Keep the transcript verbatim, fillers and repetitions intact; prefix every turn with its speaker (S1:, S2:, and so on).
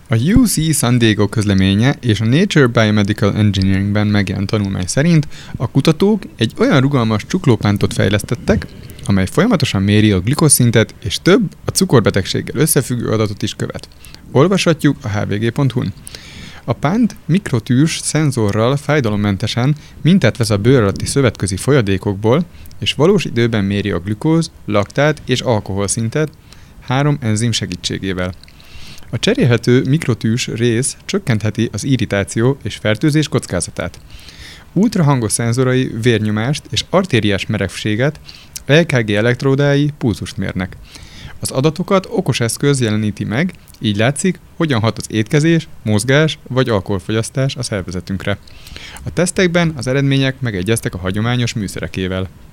S1: A U C San Diego közleménye és a Nature Biomedical Engineeringben megjelent tanulmány szerint a kutatók egy olyan rugalmas csuklópántot fejlesztettek, amely folyamatosan méri a glükoszintet és több a cukorbetegséggel összefüggő adatot is követ. Olvashatjuk a h v g pont hu-n. A pánt mikrotűrs szenzorral fájdalommentesen mintát vesz a bőr alatti szövetközi folyadékokból, és valós időben méri a glükóz, laktát és alkoholszintet három enzim segítségével. A cserélhető mikrotűrs rész csökkentheti az irritáció és fertőzés kockázatát. Ultrahangos szenzorai vérnyomást és artériás merevséget, E K G elektródái pulzust mérnek. Az adatokat okos eszköz jeleníti meg, így látszik, hogyan hat az étkezés, mozgás vagy alkoholfogyasztás a szervezetünkre. A tesztekben az eredmények megegyeztek a hagyományos műszerekével.